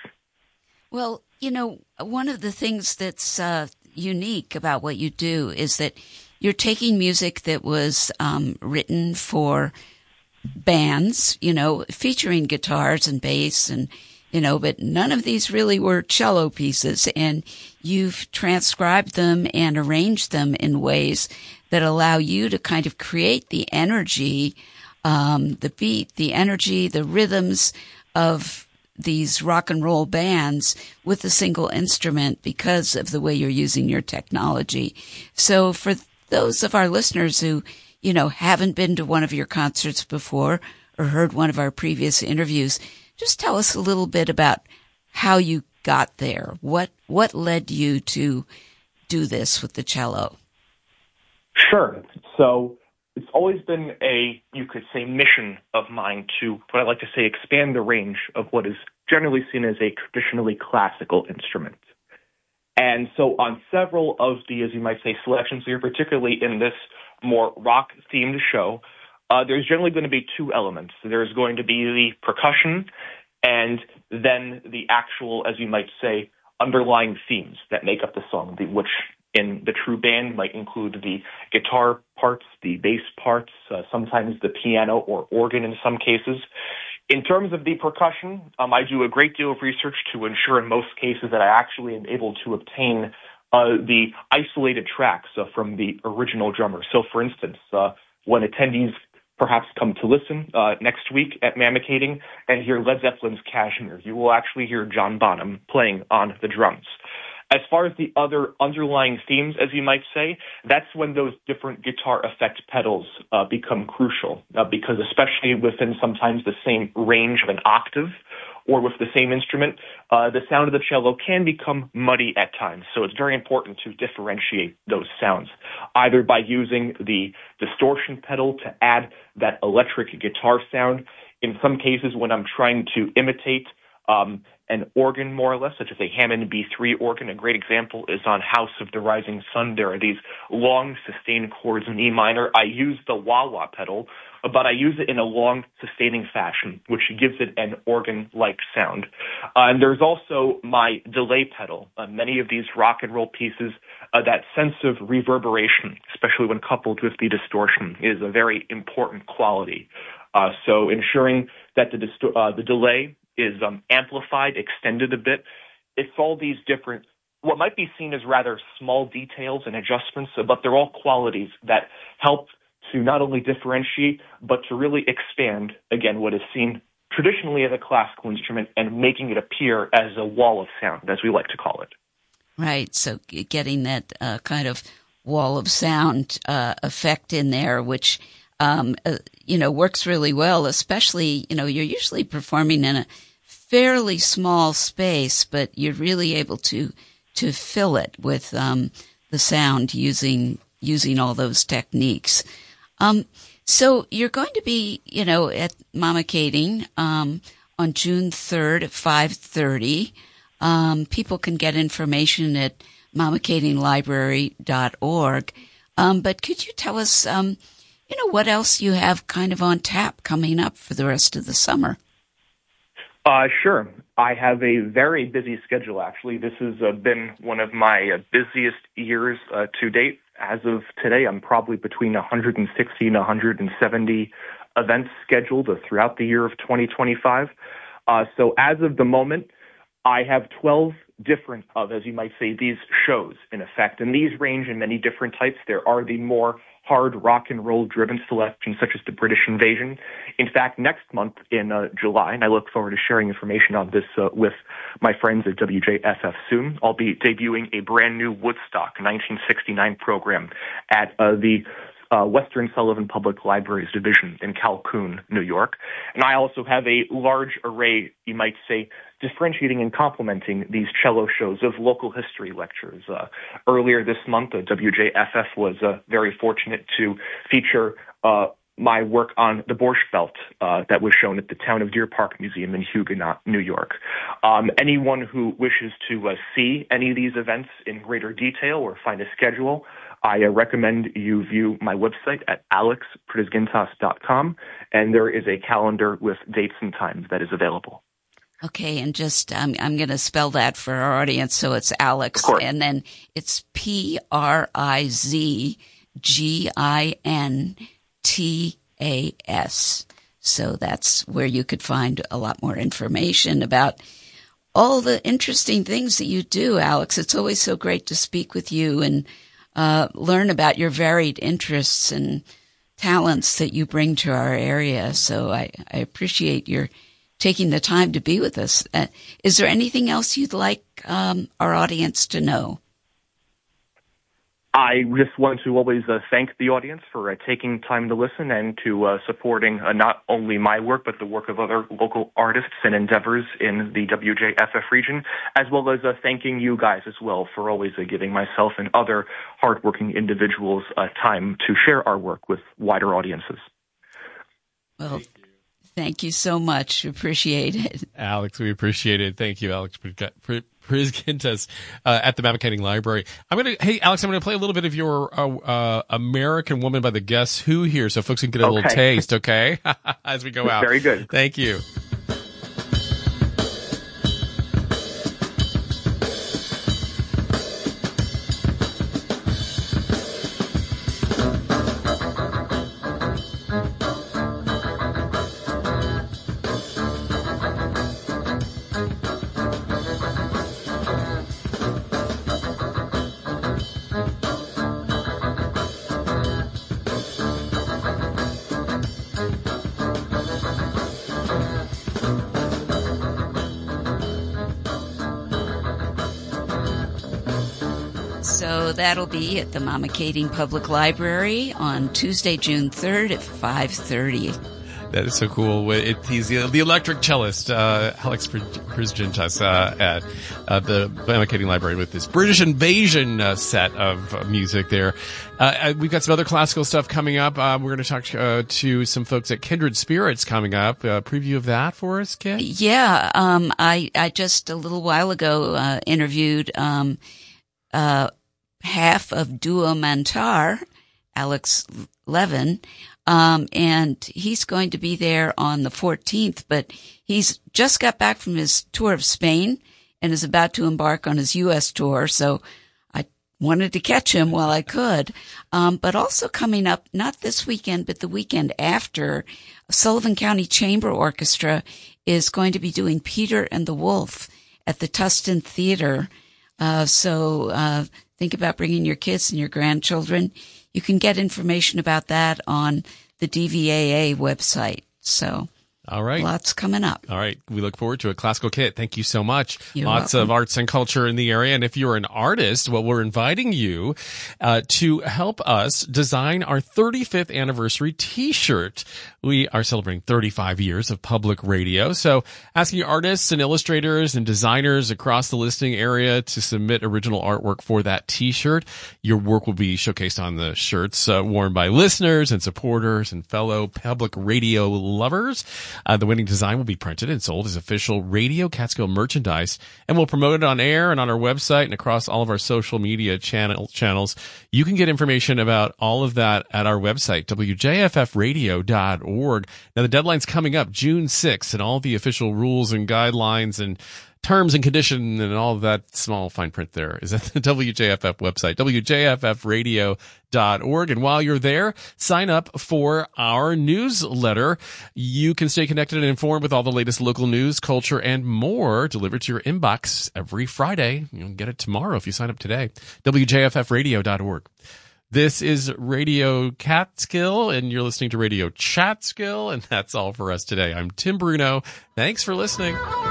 Well, one of the things that's unique about what you do is that you're taking music that was written for bands, featuring guitars and bass and, but none of these really were cello pieces, and you've transcribed them and arranged them in ways that allow you to kind of create the energy, the beat, the energy, the rhythms of these rock and roll bands with a single instrument because of the way you're using your technology. So for those of our listeners who, haven't been to one of your concerts before or heard one of our previous interviews, just tell us a little bit about how you got there. What led you to do this with the cello? Sure. So it's always been you could say, mission of mine to, what I like to say, expand the range of what is generally seen as a traditionally classical instrument. And so on several of the, as you might say, selections here, particularly in this more rock-themed show, there's generally going to be two elements. There's going to be the percussion and then the actual, as you might say, underlying themes that make up the song, which in the true band might include the guitar parts, the bass parts, sometimes the piano or organ in some cases. In terms of the percussion, I do a great deal of research to ensure in most cases that I actually am able to obtain the isolated tracks from the original drummer. So, for instance, when attendees perhaps come to listen next week at Mammocating and hear Led Zeppelin's Kashmir, you will actually hear John Bonham playing on the drums. As far as the other underlying themes, as you might say, that's when those different guitar effect pedals become crucial, because especially within sometimes the same range of an octave or with the same instrument, the sound of the cello can become muddy at times. So it's very important to differentiate those sounds, either by using the distortion pedal to add that electric guitar sound. In some cases, when I'm trying to imitate an organ, more or less, such as a Hammond B3 organ. A great example is on House of the Rising Sun. There are these long sustained chords in E minor. I use the wah-wah pedal, but I use it in a long sustaining fashion, which gives it an organ-like sound. And there's also my delay pedal. Many of these rock and roll pieces, that sense of reverberation, especially when coupled with the distortion, is a very important quality. So ensuring that the delay is amplified, extended a bit. It's all these different, what might be seen as rather small details and adjustments, but they're all qualities that help to not only differentiate, but to really expand, again, what is seen traditionally as a classical instrument and making it appear as a wall of sound, as we like to call it. Right, so getting that kind of wall of sound effect in there, which works really well, especially, you're usually performing in a fairly small space, but you're really able to fill it with the sound using all those techniques. So you're going to be, at Mammocating on June 3rd at 5:30. People can get information at mammocatinglibrary.org. But could you tell us what else you have kind of on tap coming up for the rest of the summer? Sure. I have a very busy schedule, actually. This has been one of my busiest years to date. As of today, I'm probably between 160 and 170 events scheduled throughout the year of 2025. So as of the moment, I have 12 different as you might say, these shows in effect. And these range in many different types. There are the more hard rock and roll driven selections such as the British Invasion. In fact, next month in July, and I look forward to sharing information on this with my friends at WJFF soon, I'll be debuting a brand new Woodstock 1969 program at the Western Sullivan Public Library's division in Calhoun, New York. And I also have a large array, you might say, differentiating and complementing these cello shows of local history lectures. Earlier this month, WJFF was very fortunate to feature my work on the Borscht Belt that was shown at the Town of Deer Park Museum in Huguenot, New York. Anyone who wishes to see any of these events in greater detail or find a schedule, I recommend you view my website at alexprizgintas.com, and there is a calendar with dates and times that is available. Okay, and just I'm going to spell that for our audience, so it's Alex, and then it's PRIZGINTAS So that's where you could find a lot more information about all the interesting things that you do, Alex. It's always so great to speak with you and learn about your varied interests and talents that you bring to our area. So I appreciate your taking the time to be with us. Is there anything else you'd like our audience to know? I just want to always thank the audience for taking time to listen and to supporting not only my work, but the work of other local artists and endeavors in the WJFF region, as well as thanking you guys as well for always giving myself and other hardworking individuals time to share our work with wider audiences. Well, thank you so much. Appreciate it. Alex, we appreciate it. Thank you, Alex Prisgintas at the Mamakating Library. Hey, Alex, I'm going to play a little bit of your American Woman by the Guess Who here so folks can get a little taste, okay? As we go out. Very good. Thank you. So that'll be at the Mamakating Public Library on Tuesday, June 3rd at 5:30. That is so cool. He's the electric cellist, Alex Prisgintas, at the Mamakating Library with this British Invasion set of music there. We've got some other classical stuff coming up. We're going to talk to some folks at Kindred Spirits coming up. Preview of that for us, Kit? Yeah. I just a little while ago interviewed half of Duo Mantar, Alex Levin, and he's going to be there on the 14th, but he's just got back from his tour of Spain and is about to embark on his U.S. tour, so I wanted to catch him while I could. But also coming up, not this weekend, but the weekend after, Sullivan County Chamber Orchestra is going to be doing Peter and the Wolf at the Tustin Theater. So think about bringing your kids and your grandchildren. You can get information about that on the DVAA website. So, all right, lots coming up. All right, we look forward to it. Classical Kit, thank you so much. Lots of arts and culture in the area. And if you're an artist, well, we're inviting you to help us design our 35th anniversary T-shirt. We are celebrating 35 years of public radio. So asking artists and illustrators and designers across the listening area to submit original artwork for that T-shirt. Your work will be showcased on the shirts worn by listeners and supporters and fellow public radio lovers. The winning design will be printed and sold as official Radio Catskill merchandise, and we'll promote it on air and on our website and across all of our social media channels. You can get information about all of that at our website, wjffradio.org. Now, the deadline's coming up June 6th, and all the official rules and guidelines and terms and conditions and all of that small fine print there is at the WJFF website, wjffradio.org. And while you're there, sign up for our newsletter. You can stay connected and informed with all the latest local news, culture, and more delivered to your inbox every Friday. You'll get it tomorrow if you sign up today. WJFFradio.org. This is Radio Catskill, and you're listening to Radio Chatskill, and that's all for us today. I'm Tim Bruno. Thanks for listening.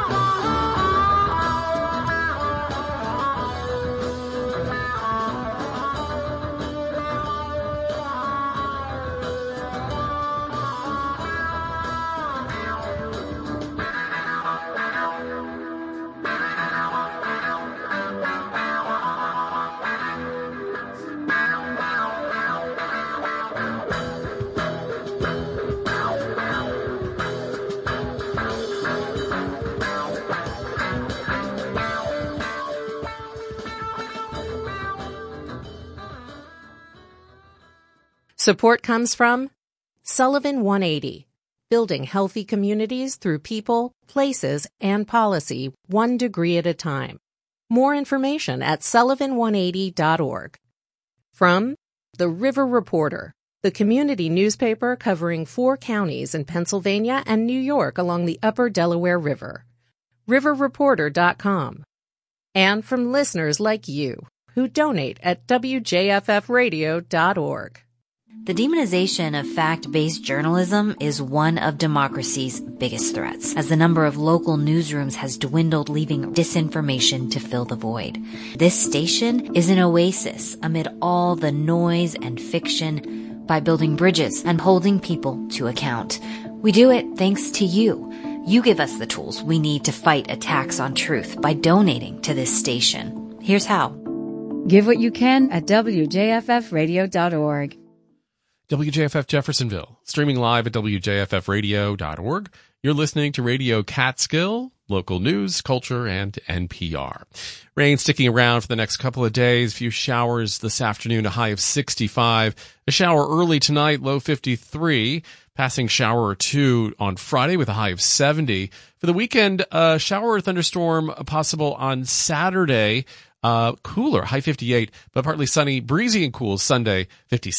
Support comes from Sullivan 180, building healthy communities through people, places, and policy 1 degree at a time. More information at sullivan180.org. From The River Reporter, the community newspaper covering 4 counties in Pennsylvania and New York along the upper Delaware River. riverreporter.com. And from listeners like you who donate at wjffradio.org. The demonization of fact-based journalism is one of democracy's biggest threats, as the number of local newsrooms has dwindled, leaving disinformation to fill the void. This station is an oasis amid all the noise and fiction by building bridges and holding people to account. We do it thanks to you. You give us the tools we need to fight attacks on truth by donating to this station. Here's how. Give what you can at wjffradio.org. WJFF Jeffersonville, streaming live at wjffradio.org. You're listening to Radio Catskill, local news, culture, and NPR. Rain sticking around for the next couple of days. A few showers this afternoon, a high of 65. A shower early tonight, low 53. Passing shower or two on Friday with a high of 70. For the weekend, a shower or thunderstorm possible on Saturday. Cooler, high 58, but partly sunny, breezy and cool Sunday, 56.